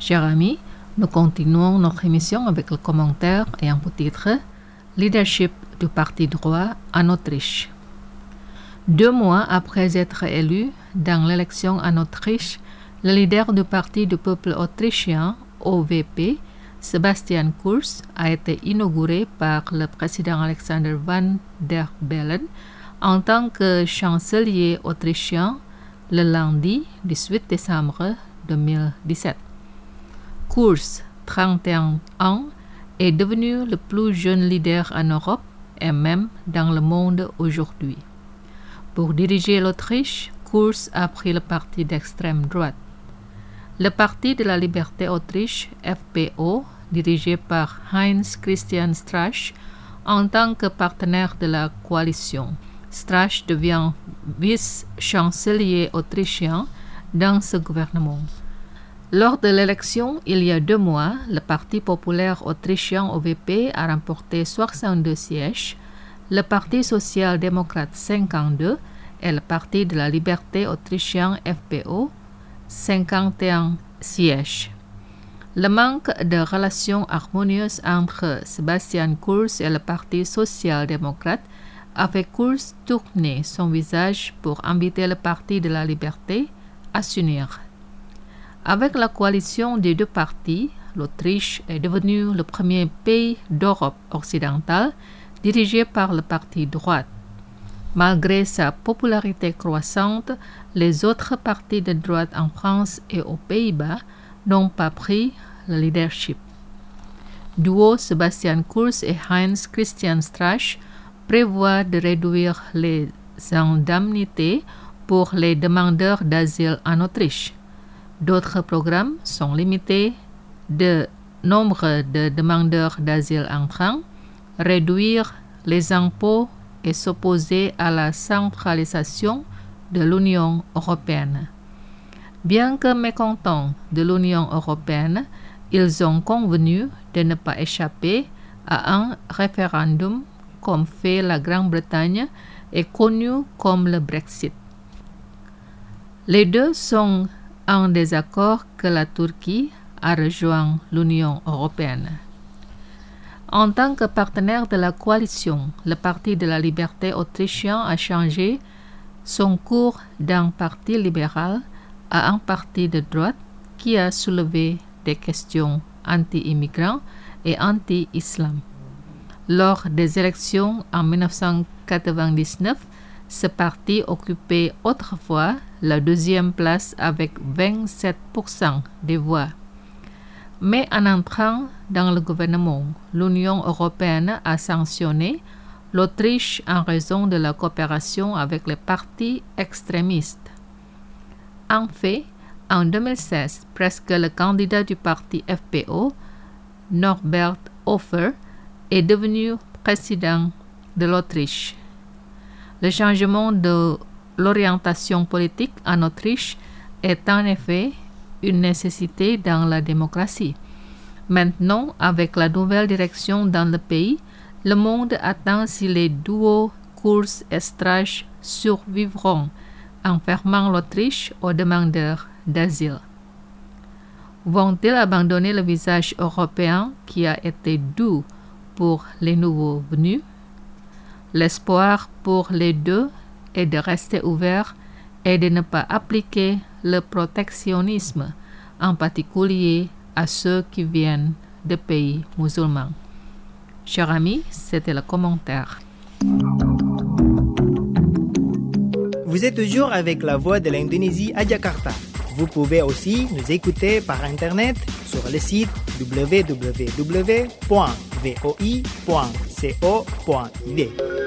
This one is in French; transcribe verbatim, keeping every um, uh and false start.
Chers amis, nous continuons notre émission avec le commentaire ayant pour titre « Leadership du Parti droit en Autriche ». Deux mois après être élu dans l'élection en Autriche, le leader du Parti du peuple autrichien, O V P, Sebastian Kurz, a été inauguré par le président Alexander Van der Bellen en tant que chancelier autrichien le lundi dix-huit décembre deux mille dix-sept. Kurz, trente et un ans, est devenu le plus jeune leader en Europe et même dans le monde aujourd'hui. Pour diriger l'Autriche, Kurz a pris le parti d'extrême droite. Le Parti de la Liberté Autriche, F P O, dirigé par Heinz Christian Strache, en tant que partenaire de la coalition. Strache devient vice-chancelier autrichien dans ce gouvernement. Lors de l'élection, il y a deux mois, le Parti populaire autrichien O V P a remporté soixante-deux sièges, le Parti social-démocrate cinquante-deux et le Parti de la Liberté autrichien F P O cinquante et un sièges. Le manque de relations harmonieuses entre Sebastian Kurz et le Parti social-démocrate a fait Kurz tourner son visage pour inviter le Parti de la Liberté à s'unir. Avec la coalition des deux partis, l'Autriche est devenue le premier pays d'Europe occidentale dirigé par le parti droite. Malgré sa popularité croissante, les autres partis de droite en France et aux Pays-Bas n'ont pas pris le leadership. Duo Sebastian Kurz et Heinz Christian Strache prévoit de réduire les indemnités pour les demandeurs d'asile en Autriche. D'autres programmes sont limités de nombre de demandeurs d'asile entrants, réduire les impôts et s'opposer à la centralisation de l'Union européenne. Bien que mécontents de l'Union européenne, ils ont convenu de ne pas échapper à un référendum comme fait la Grande-Bretagne et connu comme le Brexit. Les deux sont en désaccord que la Turquie a rejoint l'Union européenne. En tant que partenaire de la coalition, le Parti de la Liberté autrichien a changé son cours d'un parti libéral à un parti de droite qui a soulevé des questions anti-immigrants et anti-islam. Lors des élections en dix-neuf cent quatre-vingt-dix-neuf, ce parti occupait autrefois la deuxième place avec vingt-sept pour cent des voix. Mais en entrant dans le gouvernement, l'Union européenne a sanctionné l'Autriche en raison de la coopération avec les partis extrémistes. En fait, en deux mille seize, presque le candidat du parti F P O, Norbert Hofer, est devenu président de l'Autriche. Le changement de l'orientation politique en Autriche est en effet une nécessité dans la démocratie. Maintenant, avec la nouvelle direction dans le pays, le monde attend si les duos Kurz et Strache survivront en fermant l'Autriche aux demandeurs d'asile. Vont-ils abandonner le visage européen qui a été doux pour les nouveaux venus? L'espoir pour les deux est de rester ouverts et de ne pas appliquer le protectionnisme, en particulier à ceux qui viennent de pays musulmans. Chers amis, c'était le commentaire. Vous êtes toujours avec la voix de l'Indonésie à Jakarta. Vous pouvez aussi nous écouter par Internet sur le site w w w point v o i point co point i d.